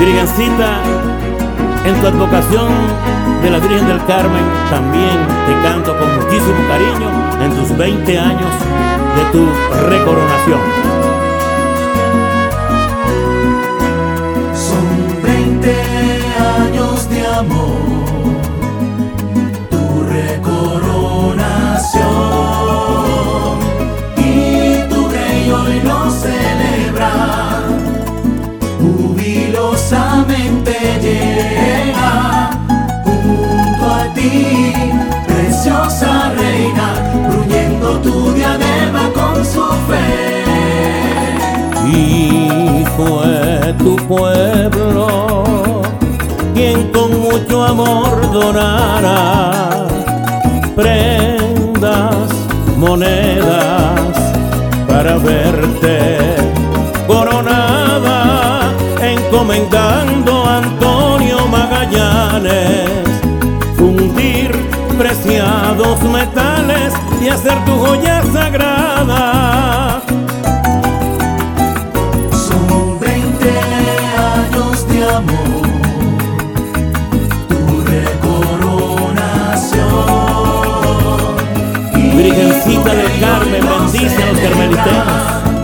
Virgencita, en tu advocación de la Virgen del Carmen, también te canto con muchísimo cariño en tus 20 años de tu recoronación. Son 20 años de amor, tu recoronación, y tu rey hoy lo celebra, jubilosamente llega junto a ti, preciosa reina, bruñendo tu diadema con su fe. Y fue tu pueblo quien con mucho amor donara prendas, monedas para verte coronada, encomendando a Antonio Magallanes fundir preciados metales y hacer tu joya sagrada. Son 20 años de amor, tu recoronación, Virgencita del Carmen, bendice a los carmelitanos.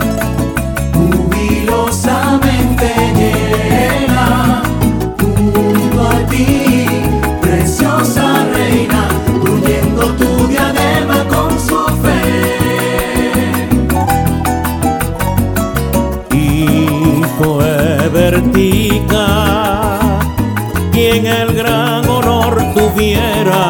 Jubilosamente llega junto a ti, preciosa reina, bruñendo tu diadema con su fe. Y fue Bertica quien el gran honor tuviera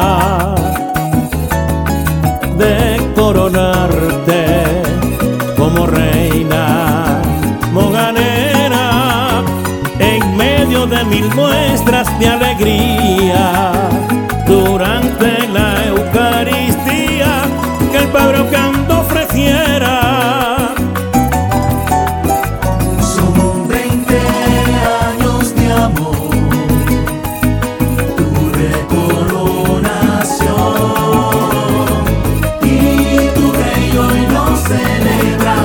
de coronarte como reina moganera en medio de mil muestras de alegría durante la Eucaristía que el Padre Ocando ofreciera. Son 20 años de amor, tu recoronación, y tu rey hoy lo celebra,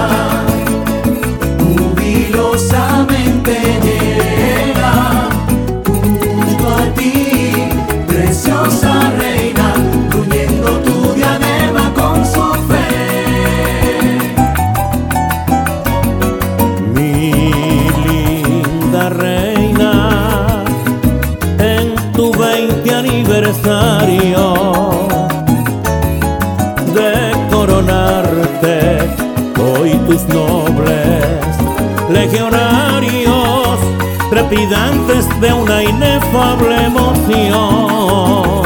jubilosamente llega junto a ti, preciosa reina, bruñendo tu diadema con su fe. Mi linda reina, en tu 20 aniversario de coronarte, hoy tus nobles legionarios trepidantes de una inefable emoción